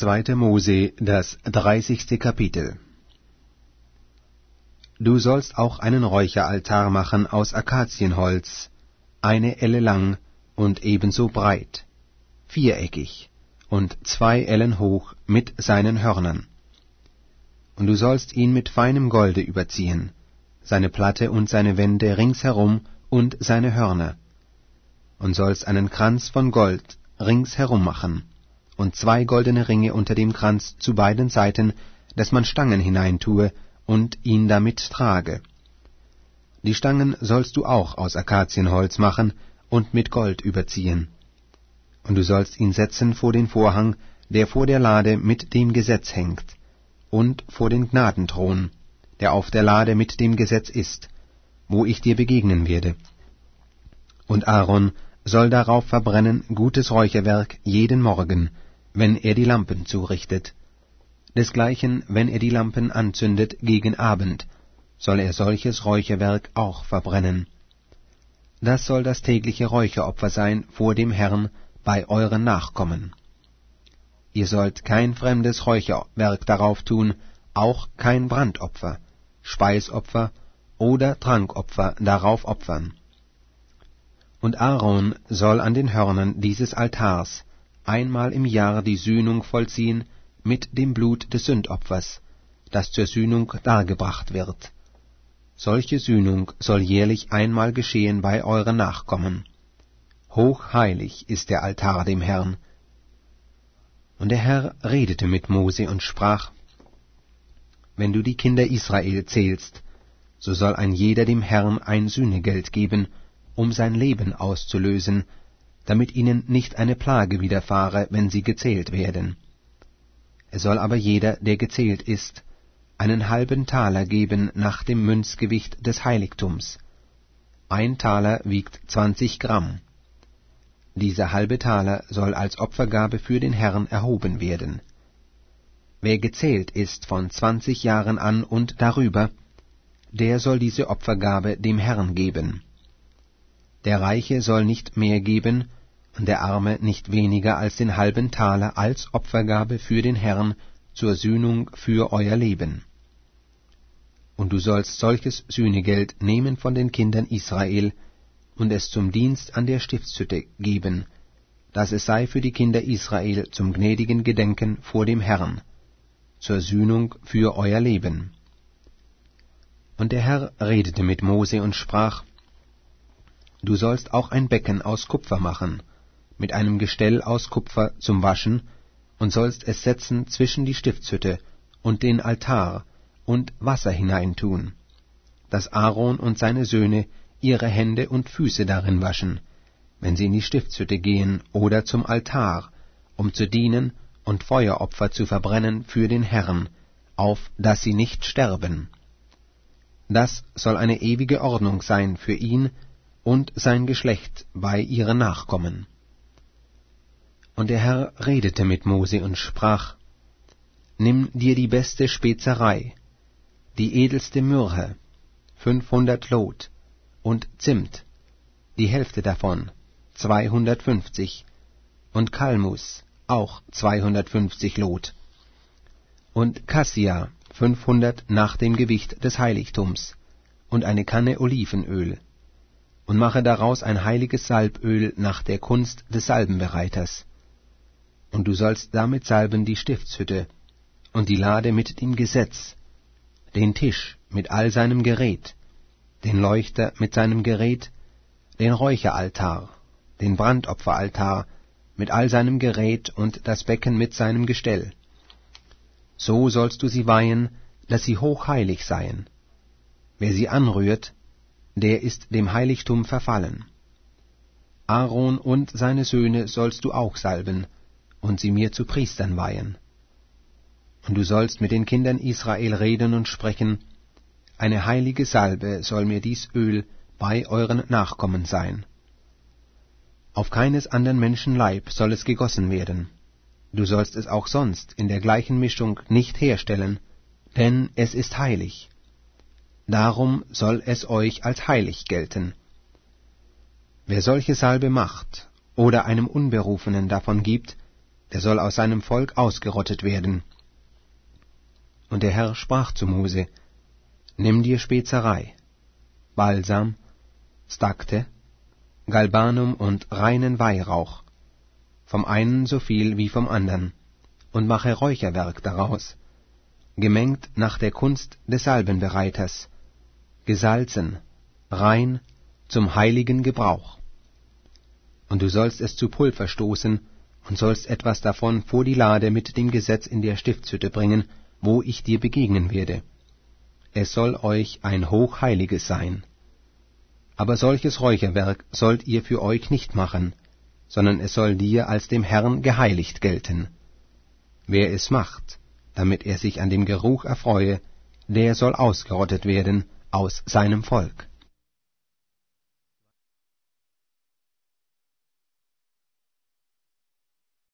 2. Mose, das 30. Kapitel. Du sollst auch einen Räucheraltar machen aus Akazienholz, 1 Elle lang und ebenso breit, viereckig und 2 Ellen hoch mit seinen Hörnern. Und du sollst ihn mit feinem Golde überziehen, seine Platte und seine Wände ringsherum und seine Hörner, und sollst einen Kranz von Gold ringsherum machen, und 2 goldene Ringe unter dem Kranz zu beiden Seiten, dass man Stangen hineintue und ihn damit trage. Die Stangen sollst du auch aus Akazienholz machen und mit Gold überziehen. Und du sollst ihn setzen vor den Vorhang, der vor der Lade mit dem Gesetz hängt, und vor den Gnadenthron, der auf der Lade mit dem Gesetz ist, wo ich dir begegnen werde. Und Aaron soll darauf verbrennen gutes Räucherwerk jeden Morgen, wenn er die Lampen zurichtet. Desgleichen, wenn er die Lampen anzündet gegen Abend, soll er solches Räucherwerk auch verbrennen. Das soll das tägliche Räucheropfer sein vor dem Herrn bei euren Nachkommen. Ihr sollt kein fremdes Räucherwerk darauf tun, auch kein Brandopfer, Speisopfer oder Trankopfer darauf opfern. Und Aaron soll an den Hörnern dieses Altars einmal im Jahr die Sühnung vollziehen mit dem Blut des Sündopfers, das zur Sühnung dargebracht wird. Solche Sühnung soll jährlich einmal geschehen bei euren Nachkommen. Hochheilig ist der Altar dem Herrn. Und der Herr redete mit Mose und sprach: Wenn du die Kinder Israel zählst, so soll ein jeder dem Herrn ein Sühnegeld geben, um sein Leben auszulösen, damit ihnen nicht eine Plage widerfahre, wenn sie gezählt werden. Es soll aber jeder, der gezählt ist, einen halben Taler geben nach dem Münzgewicht des Heiligtums. 1 Taler wiegt 20 Gramm. Dieser halbe Taler soll als Opfergabe für den Herrn erhoben werden. Wer gezählt ist von 20 Jahren an und darüber, der soll diese Opfergabe dem Herrn geben. Der Reiche soll nicht mehr geben, und der Arme nicht weniger als den halben Taler als Opfergabe für den Herrn zur Sühnung für euer Leben. Und du sollst solches Sühnegeld nehmen von den Kindern Israel und es zum Dienst an der Stiftshütte geben, dass es sei für die Kinder Israel zum gnädigen Gedenken vor dem Herrn, zur Sühnung für euer Leben. Und der Herr redete mit Mose und sprach: Du sollst auch ein Becken aus Kupfer machen, mit einem Gestell aus Kupfer zum Waschen, und sollst es setzen zwischen die Stiftshütte und den Altar und Wasser hineintun, dass Aaron und seine Söhne ihre Hände und Füße darin waschen, wenn sie in die Stiftshütte gehen oder zum Altar, um zu dienen und Feueropfer zu verbrennen für den Herrn, auf dass sie nicht sterben. Das soll eine ewige Ordnung sein für ihn und sein Geschlecht bei ihren Nachkommen. Und der Herr redete mit Mose und sprach: Nimm dir die beste Spezerei, die edelste Myrrhe, 500 Lot, und Zimt, die Hälfte davon, 250, und Kalmus, auch 250 Lot, und Kassia, 500 nach dem Gewicht des Heiligtums, und eine Kanne Olivenöl, und mache daraus ein heiliges Salböl nach der Kunst des Salbenbereiters. Und du sollst damit salben die Stiftshütte, und die Lade mit dem Gesetz, den Tisch mit all seinem Gerät, den Leuchter mit seinem Gerät, den Räucheraltar, den Brandopferaltar mit all seinem Gerät und das Becken mit seinem Gestell. So sollst du sie weihen, dass sie hochheilig seien. Wer sie anrührt, der ist dem Heiligtum verfallen. Aaron und seine Söhne sollst du auch salben und sie mir zu Priestern weihen. Und du sollst mit den Kindern Israel reden und sprechen: Eine heilige Salbe soll mir dies Öl bei euren Nachkommen sein. Auf keines anderen Menschen Leib soll es gegossen werden. Du sollst es auch sonst in der gleichen Mischung nicht herstellen, denn es ist heilig. Darum soll es euch als heilig gelten. Wer solche Salbe macht oder einem Unberufenen davon gibt, der soll aus seinem Volk ausgerottet werden. Und der Herr sprach zu Mose, Nimm dir Spezerei, Balsam, Stakte, Galbanum und reinen Weihrauch, vom einen so viel wie vom andern, und mache Räucherwerk daraus, gemengt nach der Kunst des Salbenbereiters, gesalzen, rein, zum heiligen Gebrauch. Und du sollst es zu Pulver stoßen, und sollst etwas davon vor die Lade mit dem Gesetz in der Stiftshütte bringen, wo ich dir begegnen werde. Es soll euch ein hochheiliges sein. Aber solches Räucherwerk sollt ihr für euch nicht machen, sondern es soll dir als dem Herrn geheiligt gelten. Wer es macht, damit er sich an dem Geruch erfreue, der soll ausgerottet werden aus seinem Volk.